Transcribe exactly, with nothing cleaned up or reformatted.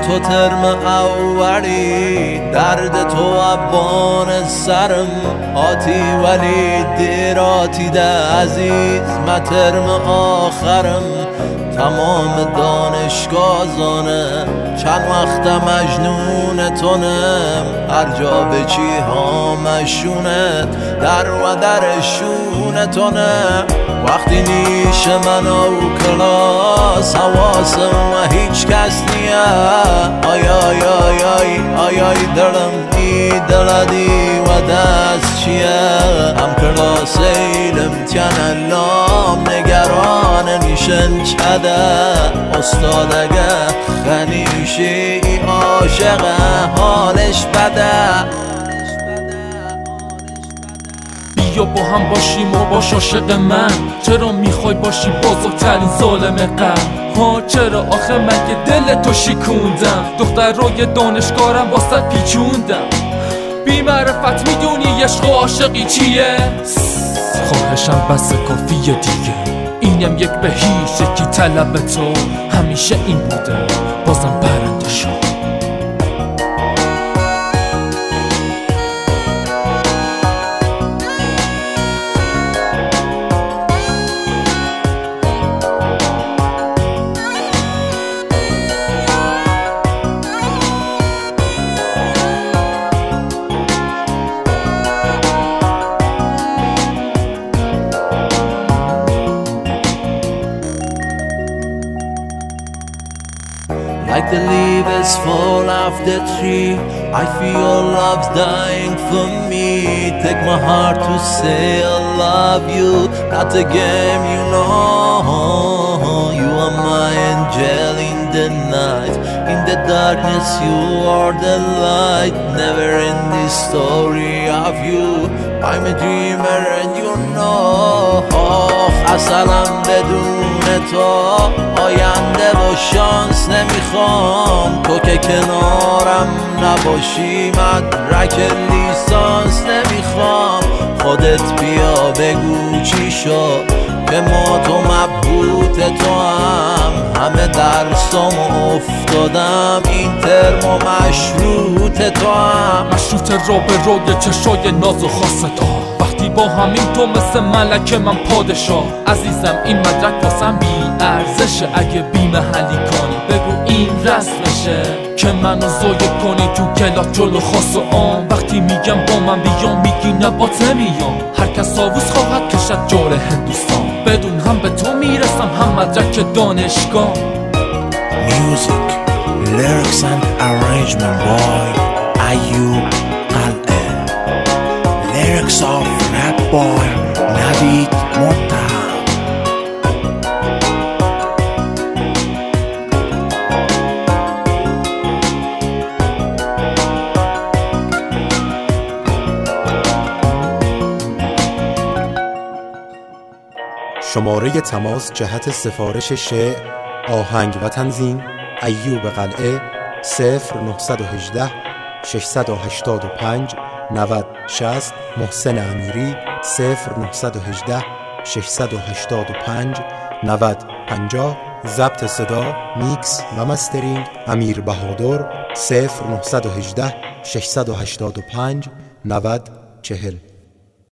تو ترم اولی، درد تو ابان سرم آتی ولی دیر آتیده عزیز، من ترم آخرم تمام دانشگاه زانه، چند وقت مجنون تونم، هر جا به چی ها مشونت در و در شون تونم. وقتی نیش من او کلاس حواسم و هیچ کس نیا، آی آی آی آی آی آی دلم ای دلدی و دست چیه، هم کلاس ایلم تین لام نگران نیشن چده، استاد اگه خنیشی عاشقه حالش بده. بیا با هم باشیم و باش عاشق من، چرا میخوای باشی بزرگترین ظالم قلب ها؟ چرا آخه من که دل تو شکوندم، دختر روی دانشگارم واسه پیچوندم، بی معرفت میدونی عشق و عاشقی چیه؟ خواهشم بس کافیه دیگه، اینم یک به هیچ، یکی طلب تو همیشه این بوده، بازم برنده شد. Like the leaves fall off the tree, I feel love's dying for me. Take my heart to say I love you, not a game, you know. You are my angel in the night, in the darkness you are the light. Never in this story of you, I'm a dreamer and you know. اصلا بدون تو آینده و شانس نمیخوام، تو که کنارم نباشی مدرک لیسانس نمیخوام. خودت بیا بگو چی شد که ما تو مبهوت تو هم، همه درسام افتادم این ترم و مشروط تو هم. مشروط را به روی چشای ناز و خاصتا، وقتی با همین تو مثل ملکه من پادشاه. عزیزم این مدرک واسم بی ارزشه، اگه بی محلی کنی بگو این رسمشه، که منو زایه کنی تو کلاس جلو خاص و عام. وقتی میگم با من بیام میگی نبات نمیام، هر کس آووز خواهد کشد جور هندوستان، بدون هم به تو میرسم هم مدرک دانشگاه. Music, lyrics and arrangement boy ایوب قلعه، lyrics of rap boy نوید متهم. شماره تماس جهت سفارش شعر، آهنگ و تنظیم ایوب قلعه صفر نهصد و هجده ششصد و هشتاد و پنج نود شصت. محسن امیری صفر نهصد و هجده ششصد و هشتاد و پنج نود پنجاه. ضبط صدا، میکس و مسترینگ امیر بهادر صفر نهصد و هجده ششصد و هشتاد و پنج نود چهل.